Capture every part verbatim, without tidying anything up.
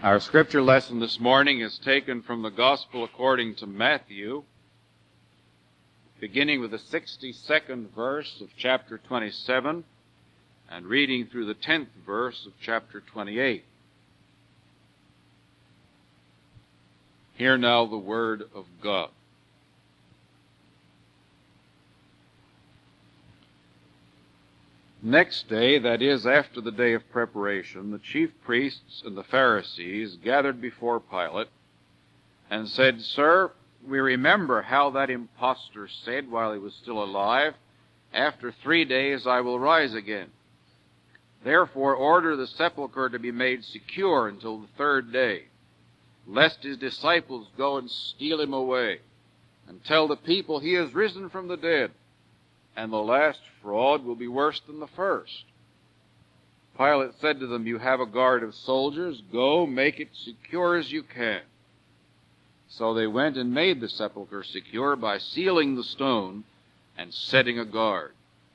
Our scripture lesson this morning is taken from the Gospel according to Matthew, beginning with the sixty-second verse of chapter twenty-seven and reading through the tenth verse of chapter twenty-eight. Hear now the word of God. Next day, that is, after the day of preparation, the chief priests and the Pharisees gathered before Pilate and said, "Sir, we remember how that impostor said while he was still alive, 'After three days I will rise again.' Therefore order the sepulchre to be made secure until the third day, lest his disciples go and steal him away, and tell the people he is risen from the dead, and the last fraud will be worse than the first." Pilate said to them, "You have a guard of soldiers. Go, make it secure as you can." So they went and made the sepulchre secure by sealing the stone and setting a guard.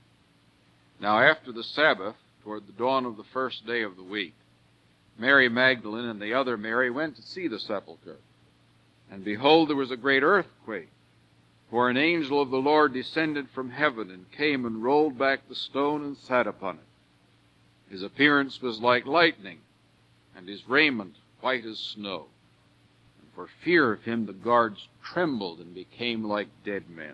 Now after the Sabbath, toward the dawn of the first day of the week, Mary Magdalene and the other Mary went to see the sepulchre. And behold, there was a great earthquake, for an angel of the Lord descended from heaven and came and rolled back the stone and sat upon it. His appearance was like lightning, and his raiment white as snow. And for fear of him the guards trembled and became like dead men.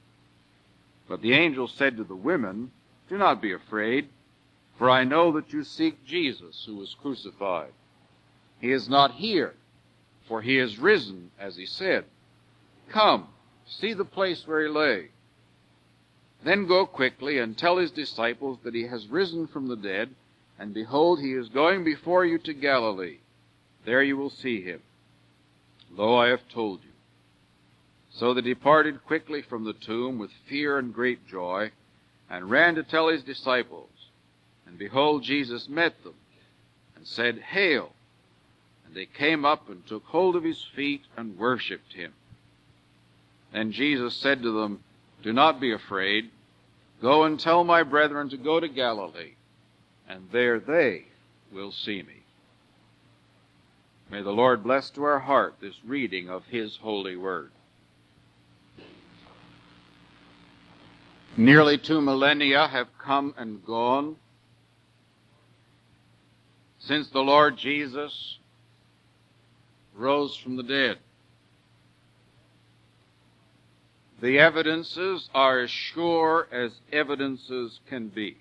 But the angel said to the women, "Do not be afraid, for I know that you seek Jesus who was crucified. He is not here, for he is risen, as he said. Come, see the place where he lay. Then go quickly and tell his disciples that he has risen from the dead, and behold, he is going before you to Galilee. There you will see him. Lo, I have told you." So they departed quickly from the tomb with fear and great joy, and ran to tell his disciples. And behold, Jesus met them, and said, "Hail!" And they came up and took hold of his feet and worshipped him. Then Jesus said to them, "Do not be afraid. Go and tell my brethren to go to Galilee, and there they will see me." May the Lord bless to our heart this reading of his holy word. Nearly two millennia have come and gone since the Lord Jesus rose from the dead. The evidences are as sure as evidences can be.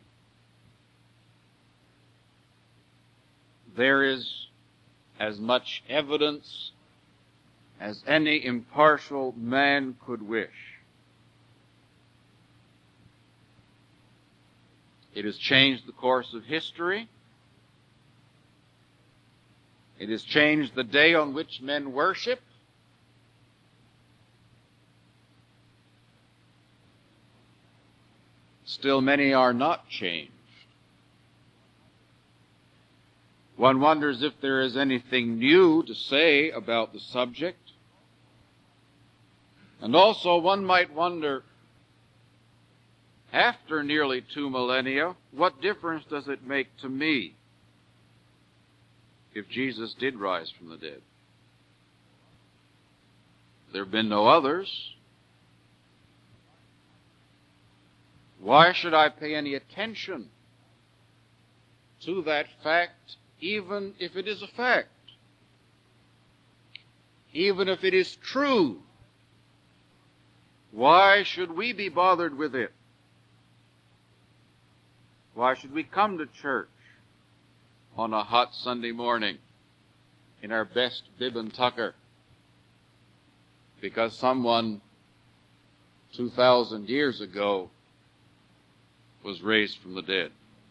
There is as much evidence as any impartial man could wish. It has changed the course of history. It has changed the day on which men worship. Still, many are not changed. One wonders if there is anything new to say about the subject. And also, one might wonder, after nearly two millennia, what difference does it make to me if Jesus did rise from the dead? There have been no others. Why should I pay any attention to that fact, even if it is a fact? Even if it is true, why should we be bothered with it? Why should we come to church on a hot Sunday morning in our best bib and tucker because someone two thousand years ago was raised from the dead?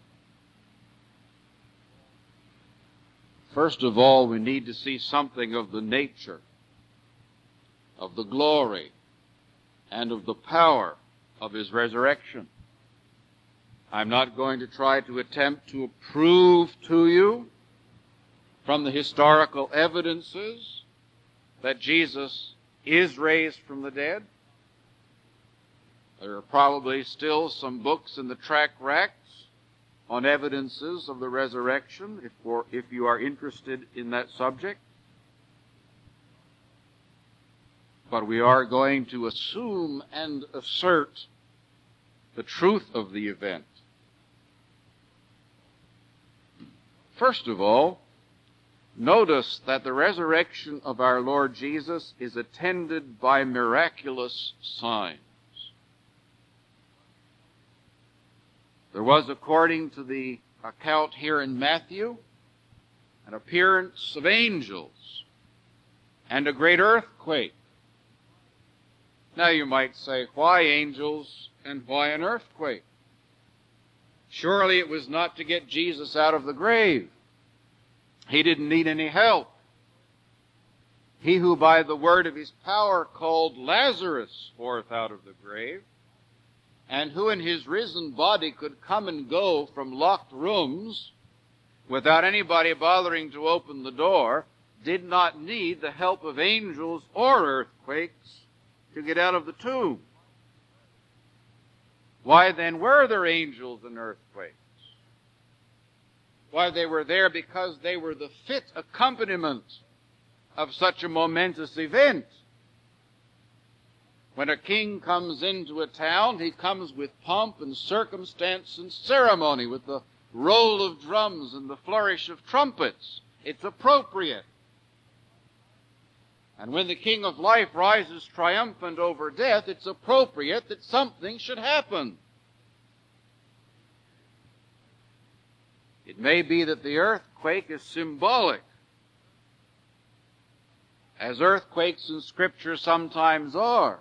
First of all, we need to see something of the nature, of the glory, and of the power of his resurrection. I'm not going to try to attempt to prove to you from the historical evidences that Jesus is raised from the dead. There are probably still some books in the tract racks on evidences of the resurrection, if, for, if you are interested in that subject. But we are going to assume and assert the truth of the event. First of all, notice that the resurrection of our Lord Jesus is attended by miraculous signs. There was, according to the account here in Matthew, an appearance of angels and a great earthquake. Now you might say, why angels and why an earthquake? Surely it was not to get Jesus out of the grave. He didn't need any help. He who by the word of his power called Lazarus forth out of the grave, and who in his risen body could come and go from locked rooms without anybody bothering to open the door, did not need the help of angels or earthquakes to get out of the tomb. Why then were there angels and earthquakes? Why, they were there because they were the fit accompaniment of such a momentous event. When a king comes into a town, he comes with pomp and circumstance and ceremony, with the roll of drums and the flourish of trumpets. It's appropriate. And when the King of Life rises triumphant over death, it's appropriate that something should happen. It may be that the earthquake is symbolic, as earthquakes in Scripture sometimes are.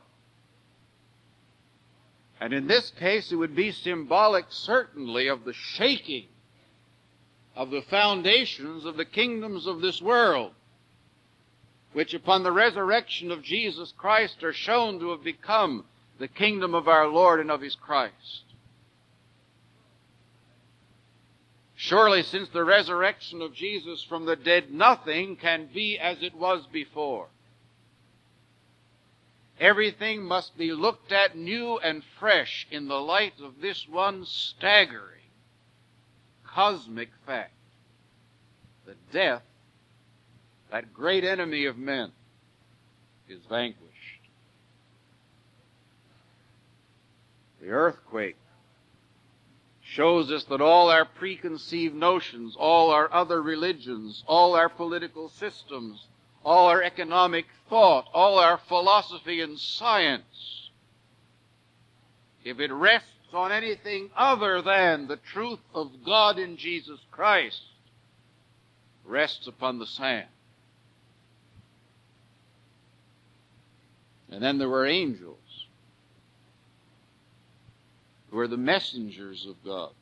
And in this case, it would be symbolic, certainly, of the shaking of the foundations of the kingdoms of this world, which upon the resurrection of Jesus Christ are shown to have become the kingdom of our Lord and of his Christ. Surely, since the resurrection of Jesus from the dead, nothing can be as it was before. Everything must be looked at new and fresh in the light of this one staggering, cosmic fact: that death, that great enemy of men, is vanquished. The earthquake shows us that all our preconceived notions, all our other religions, all our political systems, all our economic thought, all our philosophy and science, if it rests on anything other than the truth of God in Jesus Christ, rests upon the sand. And then there were angels, who are the messengers of God,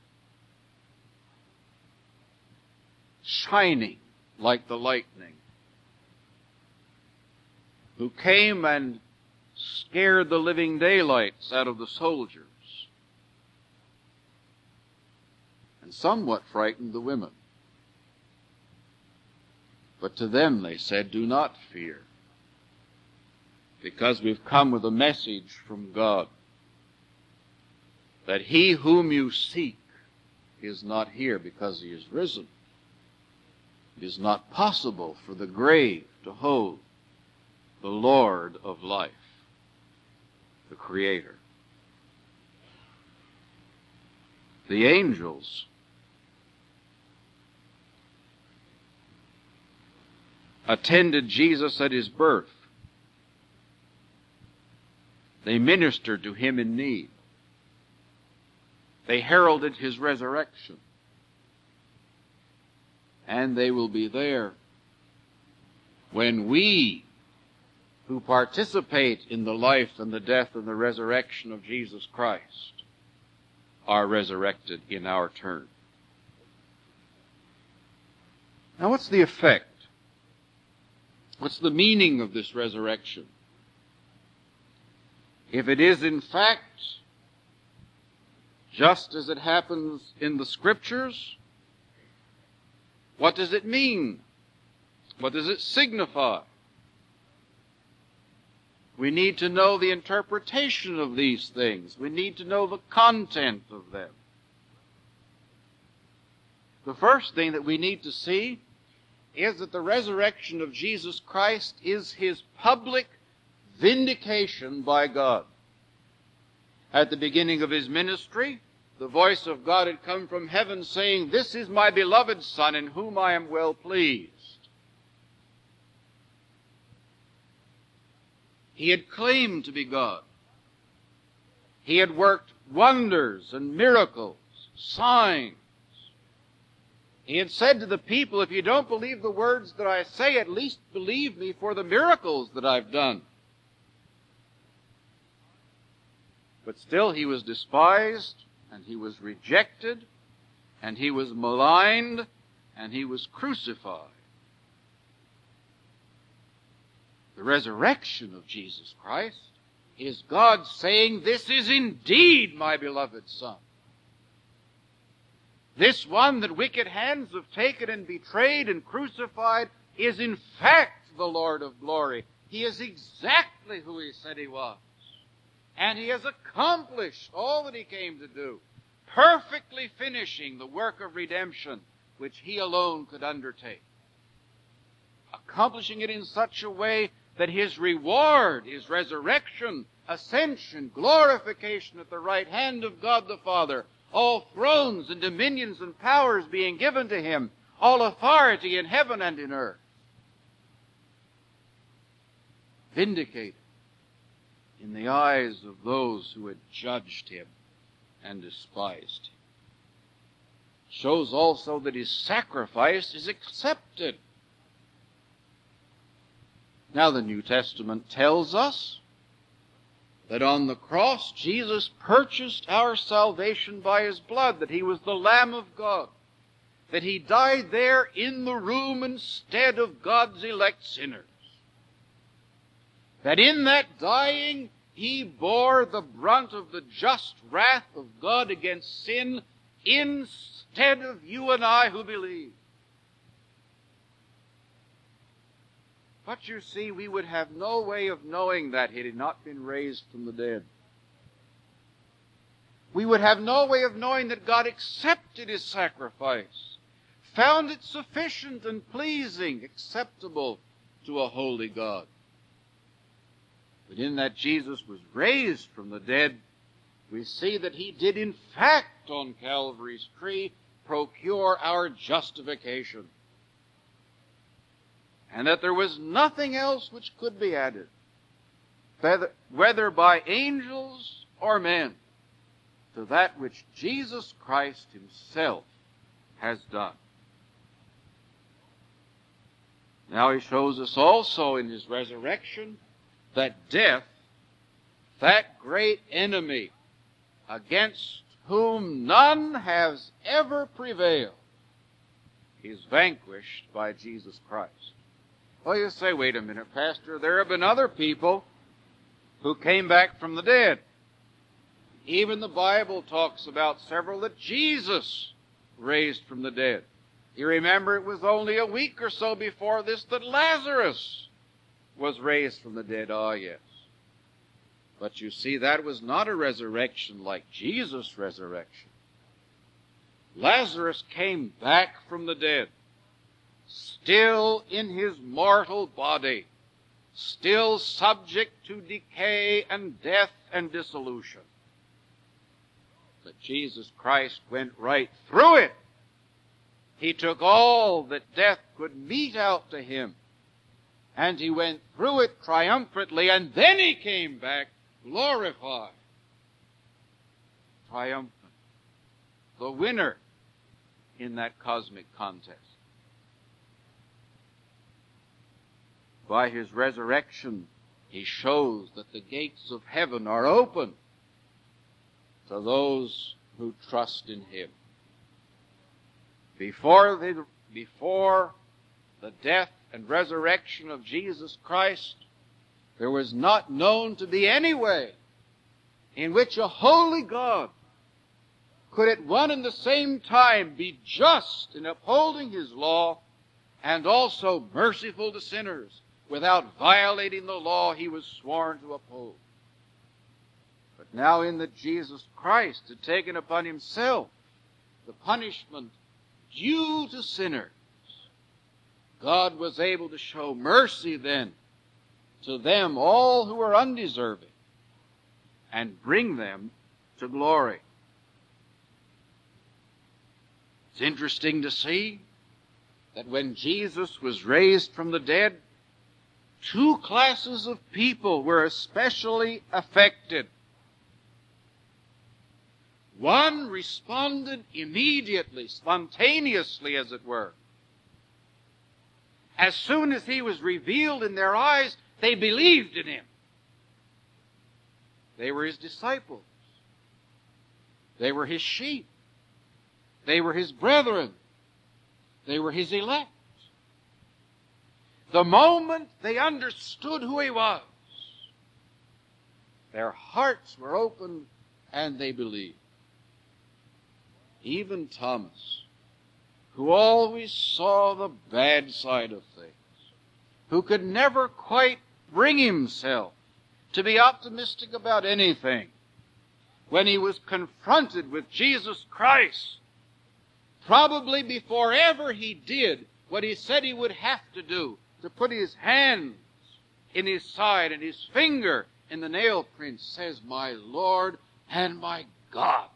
shining like the lightning, who came and scared the living daylights out of the soldiers, and somewhat frightened the women. But to them they said, "Do not fear, because we've come with a message from God, that he whom you seek is not here because he is risen. It is not possible for the grave to hold the Lord of life, the Creator." The angels attended Jesus at his birth. They ministered to him in need. They heralded his resurrection. And they will be there when we, who participate in the life and the death and the resurrection of Jesus Christ, are resurrected in our turn. Now, what's the effect? What's the meaning of this resurrection? If it is in fact just as it happens in the Scriptures, what does it mean? What does it signify? We need to know the interpretation of these things. We need to know the content of them. The first thing that we need to see is that the resurrection of Jesus Christ is his public vindication by God. At the beginning of his ministry, the voice of God had come from heaven saying, "This is my beloved Son, in whom I am well pleased." He had claimed to be God. He had worked wonders and miracles, signs. He had said to the people, "If you don't believe the words that I say, at least believe me for the miracles that I've done." But still he was despised, and he was rejected, and he was maligned, and he was crucified. The resurrection of Jesus Christ is God saying, "This is indeed my beloved Son. This one that wicked hands have taken and betrayed and crucified is in fact the Lord of glory. He is exactly who he said he was. And he has accomplished all that he came to do, perfectly finishing the work of redemption which he alone could undertake, accomplishing it in such a way that his reward is resurrection, ascension, glorification at the right hand of God the Father, all thrones and dominions and powers being given to him, all authority in heaven and in earth. Vindicated in the eyes of those who had judged him and despised him. Shows also that his sacrifice is accepted. Now the New Testament tells us that on the cross Jesus purchased our salvation by his blood, that he was the Lamb of God, that he died there in the room instead of God's elect sinners, that in that dying he bore the brunt of the just wrath of God against sin instead of you and I who believe. But you see, we would have no way of knowing that he had not been raised from the dead. We would have no way of knowing that God accepted his sacrifice, found it sufficient and pleasing, acceptable to a holy God. But in that Jesus was raised from the dead, we see that he did in fact on Calvary's tree procure our justification, and that there was nothing else which could be added, whether by angels or men, to that which Jesus Christ himself has done. Now he shows us also in his resurrection that death, that great enemy against whom none has ever prevailed, is vanquished by Jesus Christ. Well, you say, wait a minute, Pastor, there have been other people who came back from the dead. Even the Bible talks about several that Jesus raised from the dead. You remember it was only a week or so before this that Lazarus was raised from the dead. Ah, yes. But you see, that was not a resurrection like Jesus' resurrection. Lazarus came back from the dead, still in his mortal body, still subject to decay and death and dissolution. But Jesus Christ went right through it. He took all that death could mete out to him, and he went through it triumphantly, and then he came back glorified, triumphant, the winner in that cosmic contest. By his resurrection, he shows that the gates of heaven are open to those who trust in him. Before the, before the death and resurrection of Jesus Christ, there was not known to be any way in which a holy God could at one and the same time be just in upholding his law and also merciful to sinners without violating the law he was sworn to uphold. But now in that Jesus Christ had taken upon himself the punishment due to sinners, God was able to show mercy then to them all who were undeserving and bring them to glory. It's interesting to see that when Jesus was raised from the dead, two classes of people were especially affected. One responded immediately, spontaneously, as it were. As soon as he was revealed in their eyes, they believed in him. They were his disciples. They were his sheep. They were his brethren. They were his elect. The moment they understood who he was, their hearts were opened and they believed. Even Thomas, who always saw the bad side of things, who could never quite bring himself to be optimistic about anything, when he was confronted with Jesus Christ, probably before ever he did what he said he would have to do, to put his hands in his side and his finger in the nail prints, says, "My Lord and my God."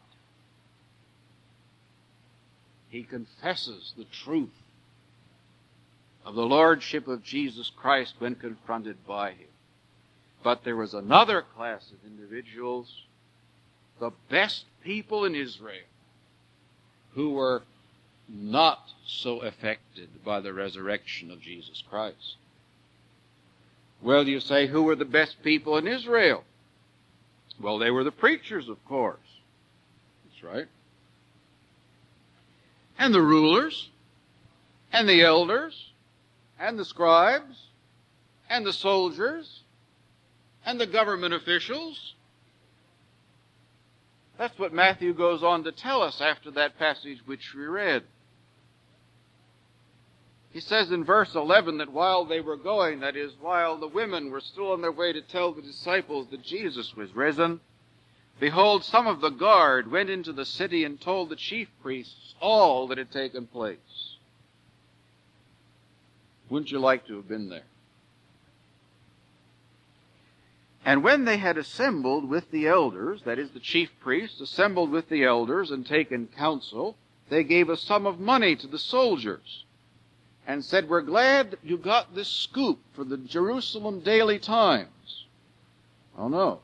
He confesses the truth of the lordship of Jesus Christ when confronted by him. But there was another class of individuals, the best people in Israel, who were not so affected by the resurrection of Jesus Christ. Well, you say, who were the best people in Israel? Well, they were the preachers, of course. That's right. And the rulers, and the elders, and the scribes, and the soldiers, and the government officials. That's what Matthew goes on to tell us after that passage which we read. He says in verse eleven that while they were going, that is, while the women were still on their way to tell the disciples that Jesus was risen, behold, some of the guard went into the city and told the chief priests all that had taken place. Wouldn't you like to have been there? And when they had assembled with the elders, that is, the chief priests, assembled with the elders and taken counsel, they gave a sum of money to the soldiers and said, "We're glad that you got this scoop for the Jerusalem Daily Times." Oh, no.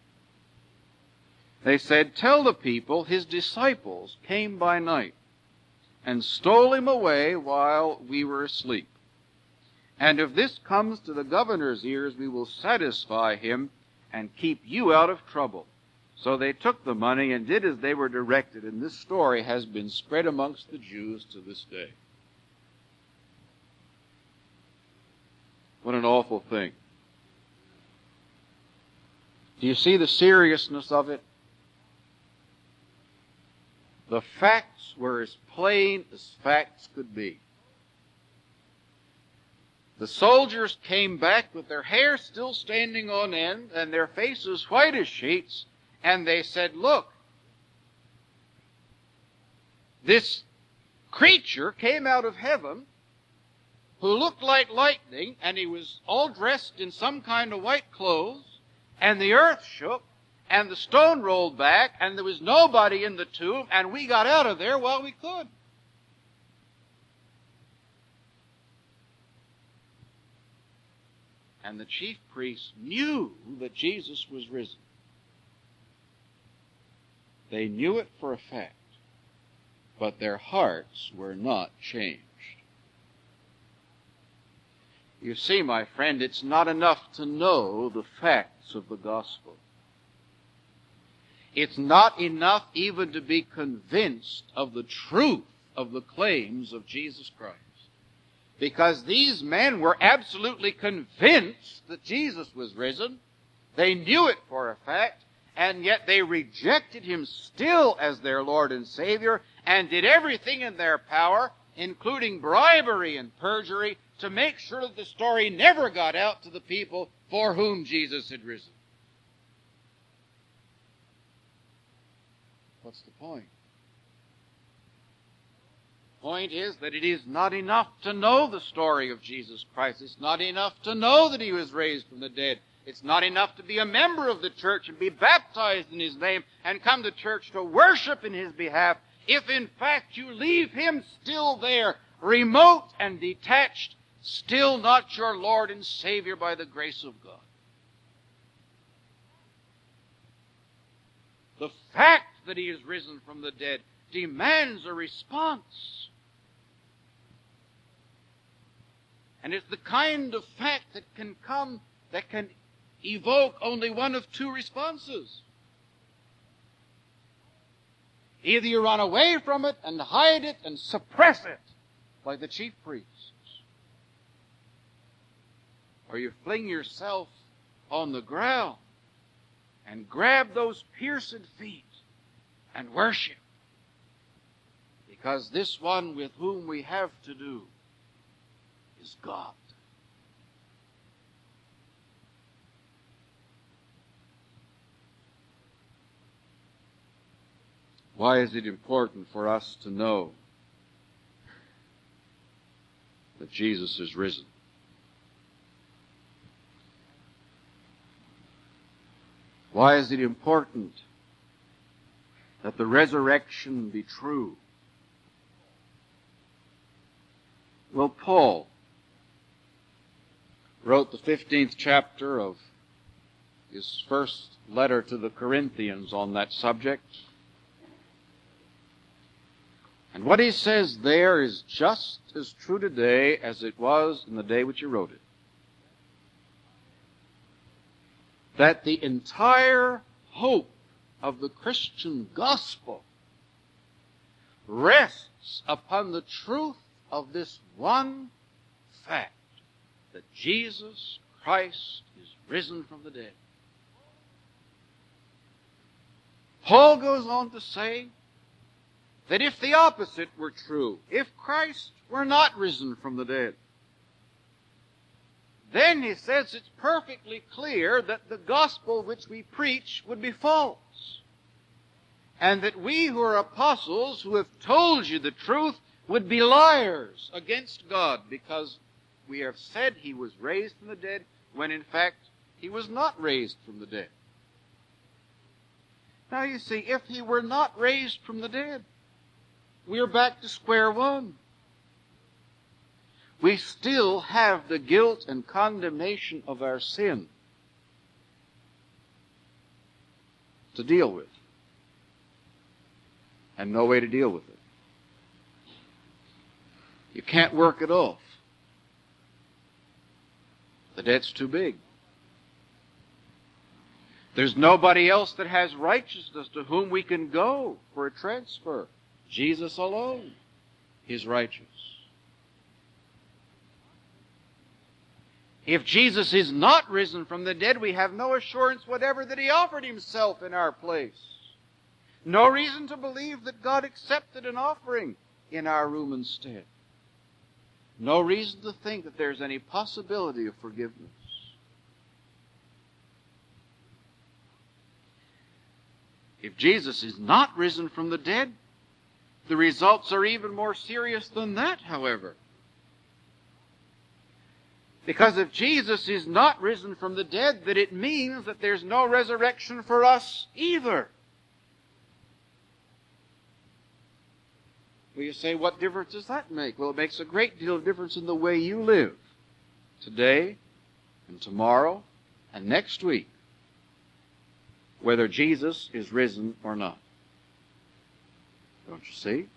They said, "Tell the people his disciples came by night and stole him away while we were asleep. And if this comes to the governor's ears, we will satisfy him and keep you out of trouble." So they took the money and did as they were directed, and this story has been spread amongst the Jews to this day. What an awful thing. Do you see the seriousness of it? The facts were as plain as facts could be. The soldiers came back with their hair still standing on end and their faces white as sheets, and they said, "Look, this creature came out of heaven who looked like lightning, and he was all dressed in some kind of white clothes, and the earth shook, and the stone rolled back, and there was nobody in the tomb, and we got out of there while we could." And the chief priests knew that Jesus was risen. They knew it for a fact, but their hearts were not changed. You see, my friend, it's not enough to know the facts of the gospel. It's not enough even to be convinced of the truth of the claims of Jesus Christ. Because these men were absolutely convinced that Jesus was risen. They knew it for a fact, and yet they rejected him still as their Lord and Savior and did everything in their power, including bribery and perjury, to make sure that the story never got out to the people for whom Jesus had risen. What's the point? point is that it is not enough to know the story of Jesus Christ. It's not enough to know that He was raised from the dead. It's not enough to be a member of the church and be baptized in His name and come to church to worship in His behalf, if in fact you leave Him still there, remote and detached, still not your Lord and Savior by the grace of God. The fact that He is risen from the dead demands a response. And it's the kind of fact that can come, that can evoke only one of two responses. Either you run away from it and hide it and suppress it, like the chief priests, or you fling yourself on the ground and grab those pierced feet and worship. Because this one with whom we have to do is God. Why is it important for us to know that Jesus is risen? Why is it important that the resurrection be true? Well, Paul wrote the fifteenth chapter of his first letter to the Corinthians on that subject. And what he says there is just as true today as it was in the day which he wrote it. That the entire hope of the Christian gospel rests upon the truth of this one fact, that Jesus Christ is risen from the dead. Paul goes on to say that if the opposite were true, if Christ were not risen from the dead, then he says it's perfectly clear that the gospel which we preach would be false. And that we who are apostles, who have told you the truth, would be liars against God, because we have said He was raised from the dead, when in fact He was not raised from the dead. Now you see, if He were not raised from the dead, we're back to square one. We still have the guilt and condemnation of our sin to deal with, and no way to deal with it. You can't work it off. The debt's too big. There's nobody else that has righteousness to whom we can go for a transfer. Jesus alone is righteous. If Jesus is not risen from the dead, we have no assurance whatever that He offered Himself in our place. No reason to believe that God accepted an offering in our room instead. No reason to think that there's any possibility of forgiveness. If Jesus is not risen from the dead, the results are even more serious than that, however. Because if Jesus is not risen from the dead, then it means that there's no resurrection for us either. Well, you say, what difference does that make? Well, it makes a great deal of difference in the way you live today and tomorrow and next week, whether Jesus is risen or not. Don't you see?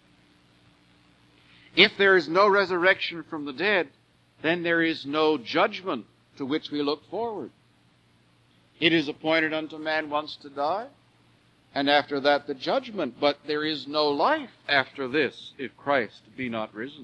If there is no resurrection from the dead, then there is no judgment to which we look forward. It is appointed unto man once to die, and after that the judgment. But there is no life after this, if Christ be not risen.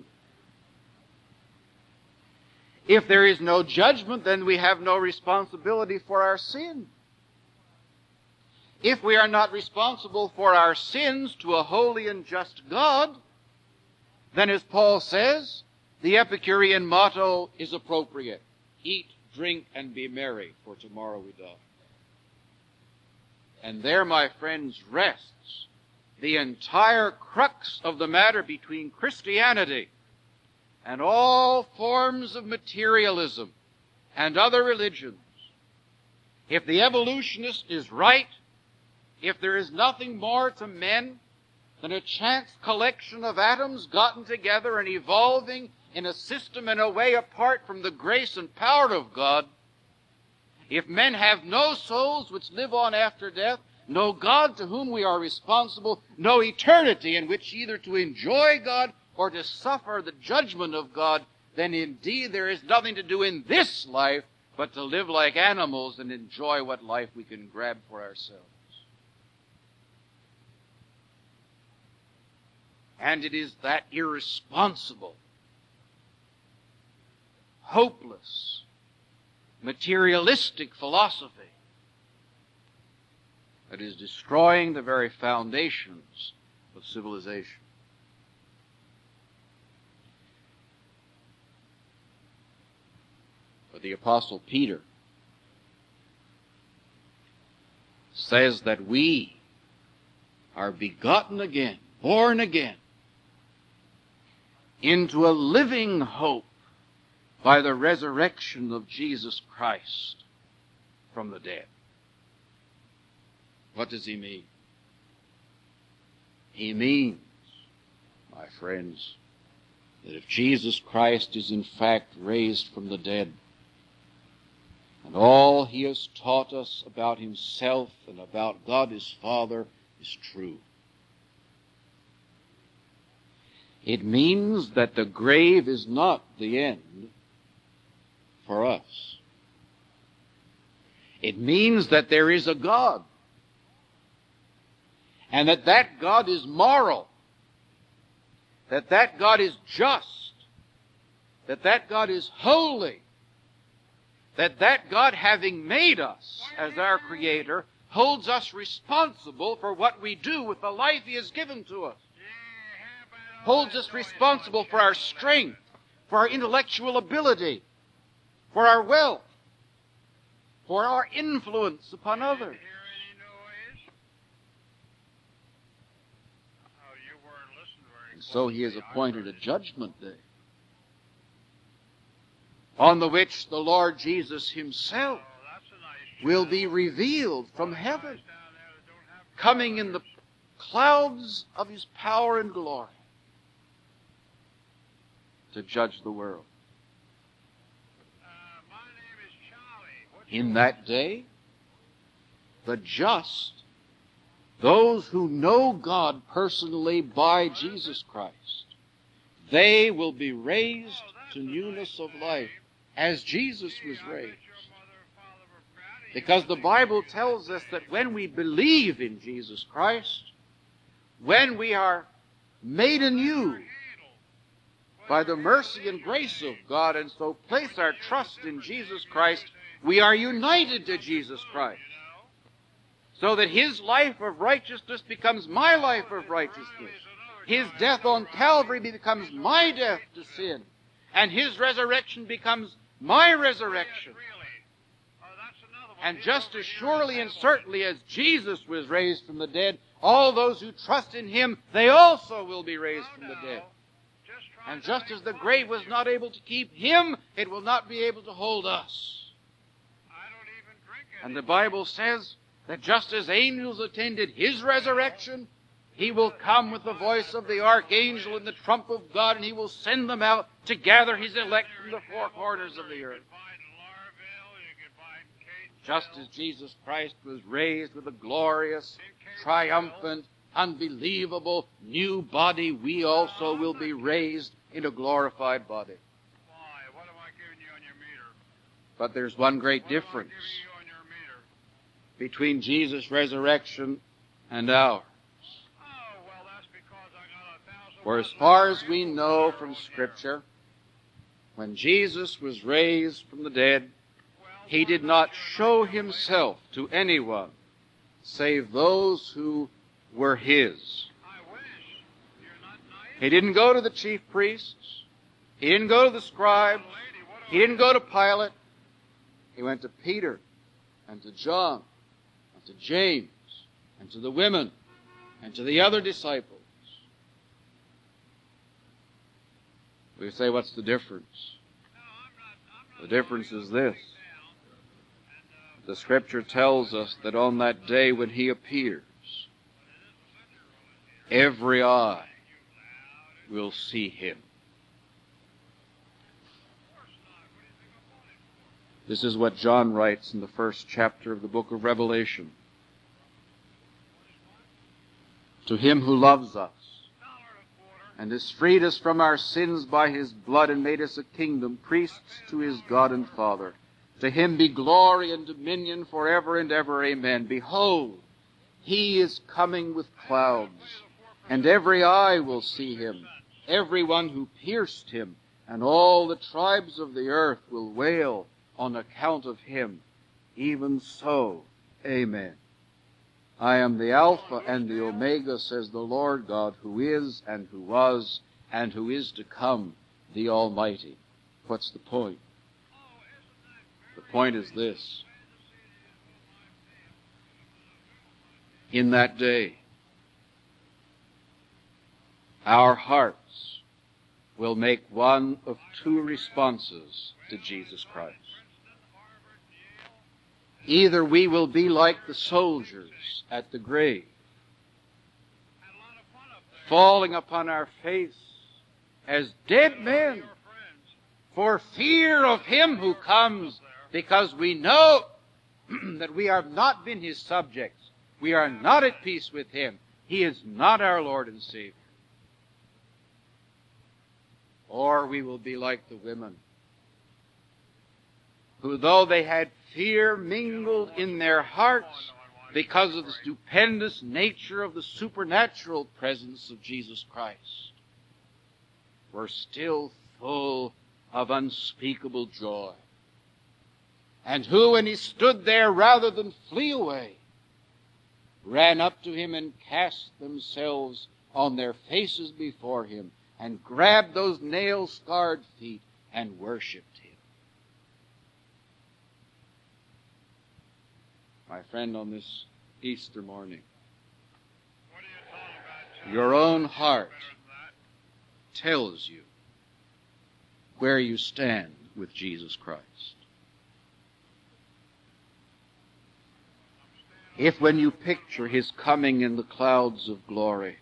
If there is no judgment, then we have no responsibility for our sin. If we are not responsible for our sins to a holy and just God, then as Paul says, the Epicurean motto is appropriate. Eat, drink, and be merry, for tomorrow we die. And there, my friends, rests the entire crux of the matter between Christianity and all forms of materialism and other religions. If the evolutionist is right, if there is nothing more to men than a chance collection of atoms gotten together and evolving in a system and a way apart from the grace and power of God, if men have no souls which live on after death, no God to whom we are responsible, no eternity in which either to enjoy God or to suffer the judgment of God, then indeed there is nothing to do in this life but to live like animals and enjoy what life we can grab for ourselves. And it is that irresponsible, hopeless, materialistic philosophy that is destroying the very foundations of civilization. But the Apostle Peter says that we are begotten again, born again, into a living hope by the resurrection of Jesus Christ from the dead. What does he mean? He means, my friends, that if Jesus Christ is in fact raised from the dead, and all he has taught us about himself and about God his Father is true, it means that the grave is not the end for us. It means that there is a God, and that that God is moral, that that God is just, that that God is holy, that that God, having made us as our Creator, holds us responsible for what we do with the life he has given to us, holds us responsible for our strength, for our intellectual ability, for our wealth, for our influence upon others. And so he has appointed a judgment day, on the which the Lord Jesus himself will be revealed from heaven, coming in the clouds of his power and glory to judge the world. In that day, the just, those who know God personally by Jesus Christ, they will be raised to newness of life as Jesus was raised. Because the Bible tells us that when we believe in Jesus Christ, when we are made anew by the mercy and grace of God, and so place our trust in Jesus Christ, we are united to Jesus Christ, so that his life of righteousness becomes my life of righteousness. His death on Calvary becomes my death to sin, and his resurrection becomes my resurrection. And just as surely and certainly as Jesus was raised from the dead, all those who trust in him, they also will be raised from the dead. And just as the grave was not able to keep him, it will not be able to hold us. And the Bible says that just as angels attended his resurrection, he will come with the voice of the archangel and the trump of God, and he will send them out to gather his elect from the four corners of the earth. Just as Jesus Christ was raised with a glorious, triumphant, unbelievable new body, we also will be raised in a glorified body. But there's one great difference between Jesus' resurrection and ours. For as far as we know from Scripture, when Jesus was raised from the dead, he did not show himself to anyone save those who were his. He didn't go to the chief priests. He didn't go to the scribes. He didn't go to Pilate. He went to Peter and to John and to James and to the women and to the other disciples. We say, what's the difference? The difference is this. The Scripture tells us that on that day when He appears, every eye will see Him. This is what John writes in the first chapter of the book of Revelation. To Him who loves us and has freed us from our sins by His blood and made us a kingdom, priests to His God and Father, to Him be glory and dominion forever and ever. Amen. Behold, He is coming with clouds, and every eye will see Him, every one who pierced Him, and all the tribes of the earth will wail on account of Him. Even so, amen. I am the Alpha and the Omega, says the Lord God, who is and who was and who is to come, the Almighty. What's the point? The point is this. In that day, our hearts will make one of two responses to Jesus Christ. Either we will be like the soldiers at the grave, falling upon our face as dead men for fear of Him who comes, because we know that we have not been His subjects. We are not at peace with Him. He is not our Lord and Savior. Or we will be like the women, who, though they had fear mingled in their hearts because of the stupendous nature of the supernatural presence of Jesus Christ, were still full of unspeakable joy. And who, when He stood there, rather than flee away, ran up to Him and cast themselves on their faces before Him and grabbed those nail-scarred feet and worshipped Him. My friend, on this Easter morning, your own heart tells you where you stand with Jesus Christ. If when you picture His coming in the clouds of glory,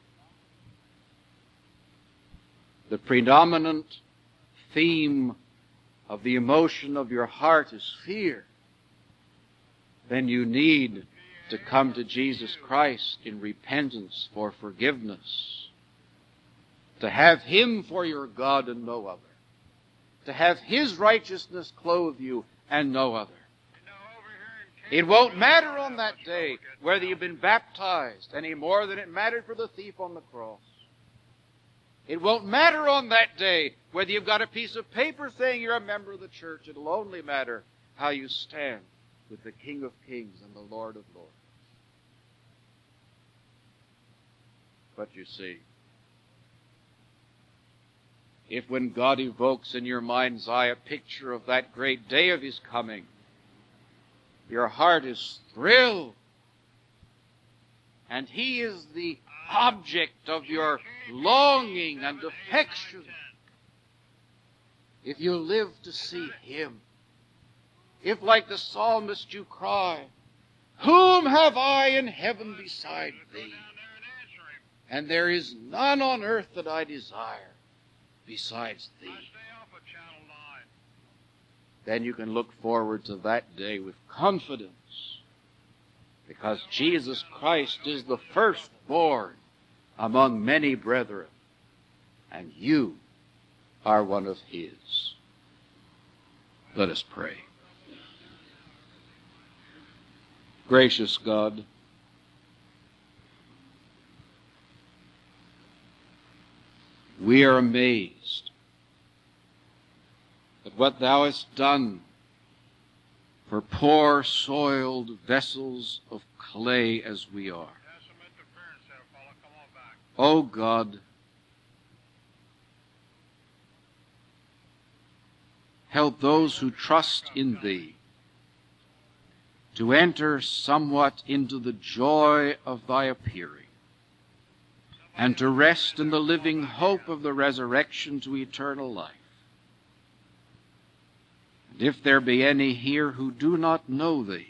the predominant theme of the emotion of your heart is fear, then you need to come to Jesus Christ in repentance for forgiveness, to have Him for your God and no other, to have His righteousness clothe you and no other. It won't matter on that day whether you've been baptized any more than it mattered for the thief on the cross. It won't matter on that day whether you've got a piece of paper saying you're a member of the church. It'll only matter how you stand with the King of Kings and the Lord of Lords. But you see, if when God evokes in your mind's eye a picture of that great day of His coming, your heart is thrilled, and He is the object of your longing and affection, if you live to see Him, if like the psalmist you cry, "Whom have I in heaven beside Thee? And there is none on earth that I desire besides Thee," then you can look forward to that day with confidence, because Jesus Christ is the firstborn among many brethren, and you are one of His. Let us pray. Gracious God, we are amazed at what Thou hast done for poor, soiled vessels of clay as we are. O God, help those who trust in Thee to enter somewhat into the joy of Thy appearing. and to rest in the living hope of the resurrection to eternal life. And if there be any here who do not know thee,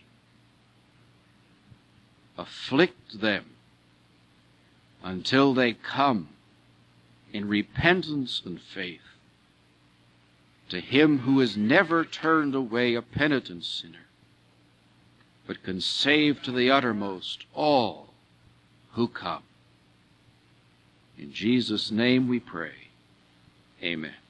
afflict them until they come in repentance and faith to him who has never turned away a penitent sinner, but can save to the uttermost all who come. In Jesus' name we pray. Amen.